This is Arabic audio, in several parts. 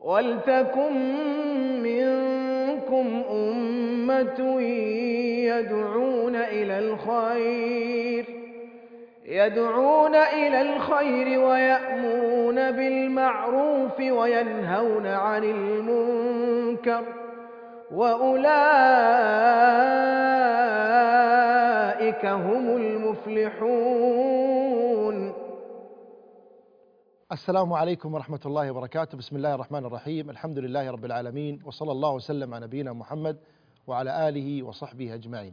وَلْتَكُن مِّنكُمْ أُمَّةٌ يَدْعُونَ إِلَى الْخَيْرِ وَيَأْمُرُونَ بِالْمَعْرُوفِ وَيَنْهَوْنَ عَنِ الْمُنكَرِ ۚ وَأُولَٰئِكَ هُمُ الْمُفْلِحُونَ. السلام عليكم ورحمة الله وبركاته. بسم الله الرحمن الرحيم. الحمد لله رب العالمين، وصلى الله وسلم على نبينا محمد وعلى آله وصحبه أجمعين.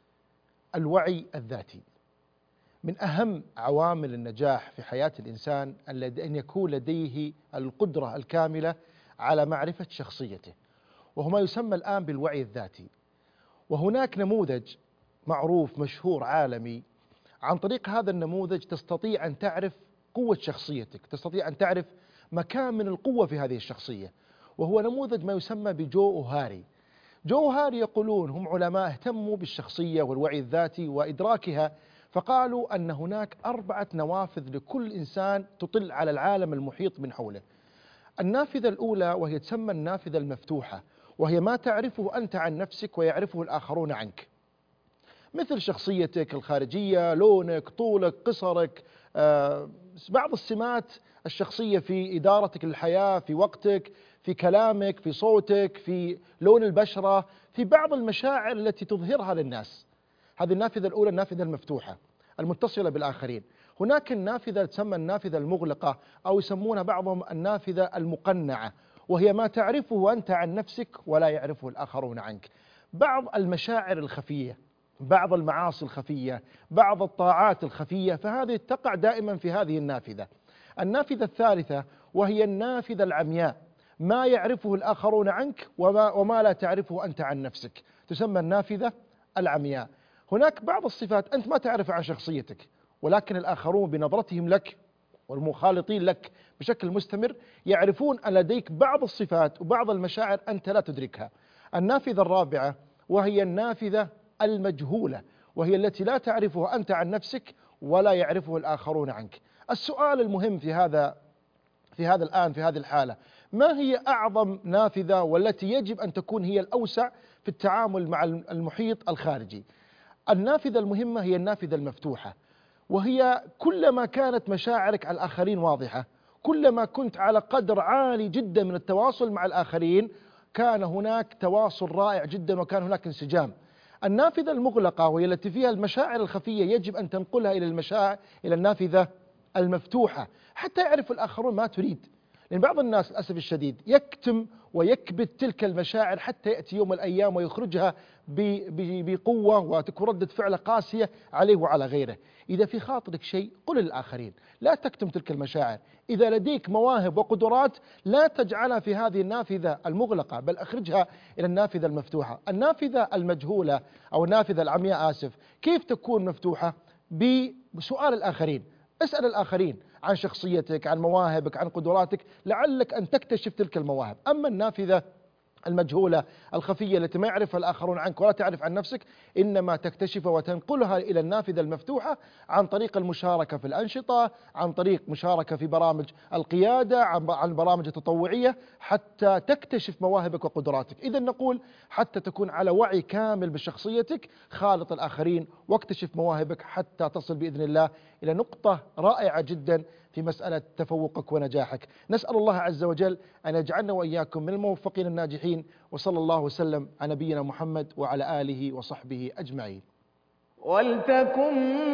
الوعي الذاتي من أهم عوامل النجاح في حياة الإنسان، أن يكون لديه القدرة الكاملة على معرفة شخصيته، وهو ما يسمى الآن بالوعي الذاتي. وهناك نموذج معروف مشهور عالمي، عن طريق هذا النموذج تستطيع أن تعرف قوة شخصيتك، تستطيع أن تعرف مكان من القوة في هذه الشخصية، وهو نموذج ما يسمى بجو أوهاري. جو أوهاري يقولون هم علماء اهتموا بالشخصية والوعي الذاتي وإدراكها، فقالوا أن هناك 4 نوافذ لكل إنسان تطل على العالم المحيط من حوله. النافذة الأولى وهي تسمى النافذة المفتوحة، وهي ما تعرفه أنت عن نفسك ويعرفه الآخرون عنك، مثل شخصيتك الخارجية، لونك، طولك، قصرك، بعض السمات الشخصية في إدارتك للحياة، في وقتك، في كلامك، في صوتك، في لون البشرة، في بعض المشاعر التي تظهرها للناس. هذه النافذة الأولى، النافذة المفتوحة المتصلة بالآخرين. هناك النافذة تسمى النافذة المغلقة، أو يسمونها بعضهم النافذة المقنعة، وهي ما تعرفه أنت عن نفسك ولا يعرفه الآخرون عنك. بعض المشاعر الخفية، بعض المعاصي الخفية، بعض الطاعات الخفية، فهذه تقع دائما في هذه النافذة. النافذة الثالثة وهي النافذة العمياء، ما يعرفه الآخرون عنك وما لا تعرفه أنت عن نفسك، تسمى النافذة العمياء. هناك بعض الصفات أنت ما تعرف عن شخصيتك، ولكن الآخرون بنظرتهم لك والمخالطين لك بشكل مستمر يعرفون أن لديك بعض الصفات وبعض المشاعر أنت لا تدركها. النافذة الرابعة وهي النافذة المجهولة، وهي التي لا تعرفها أنت عن نفسك ولا يعرفه الآخرون عنك. السؤال المهم في هذه الحالة، ما هي أعظم نافذة والتي يجب أن تكون هي الأوسع في التعامل مع المحيط الخارجي؟ النافذة المهمة هي النافذة المفتوحة، وهي كلما كانت مشاعرك على الآخرين واضحة، كلما كنت على قدر عالي جدا من التواصل مع الآخرين، كان هناك تواصل رائع جدا وكان هناك انسجام. النافذة المغلقة وهي التي فيها المشاعر الخفية يجب أن تنقلها إلى النافذة المفتوحة حتى يعرف الآخرون ما تريد. لأن بعض الناس للأسف الشديد يكتم ويكبت تلك المشاعر حتى يأتي يوم من الأيام ويخرجها بقوة، وتكون ردة فعل قاسية عليه وعلى غيره. إذا في خاطرك شيء قل للآخرين، لا تكتم تلك المشاعر. إذا لديك مواهب وقدرات لا تجعلها في هذه النافذة المغلقة، بل أخرجها إلى النافذة المفتوحة. النافذة المجهولة أو النافذة العمياء كيف تكون مفتوحة؟ بسؤال الآخرين. اسأل الآخرين عن شخصيتك، عن مواهبك، عن قدراتك، لعلك أن تكتشف تلك المواهب. أما النافذة المجهولة الخفية التي ما يعرفها الآخرون عنك ولا تعرف عن نفسك، إنما تكتشفها وتنقلها إلى النافذة المفتوحة عن طريق المشاركة في الأنشطة، عن طريق مشاركة في برامج القيادة، عن برامج التطوعية، حتى تكتشف مواهبك وقدراتك. إذا نقول حتى تكون على وعي كامل بشخصيتك، خالط الآخرين واكتشف مواهبك حتى تصل بإذن الله إلى نقطة رائعة جدا في مسألة تفوقك ونجاحك. نسأل الله عز وجل أن يجعلنا وإياكم من الموفقين الناجحين، وصلى الله وسلم على نبينا محمد وعلى آله وصحبه أجمعين. وَلْتَكُن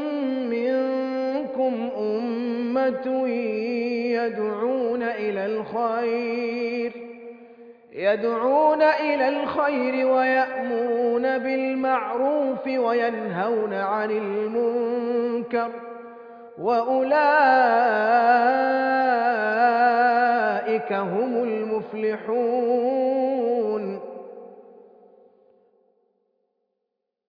مِّنكُمْ أُمَّةٌ يَدْعُونَ إِلَى الْخَيْرِ وَيَأْمُرُونَ بِالْمَعْرُوفِ وَيَنْهَوْنَ عَنِ الْمُنكَرِ ۚ وَأُولَٰئِكَ هُمُ الْمُفْلِحُونَ.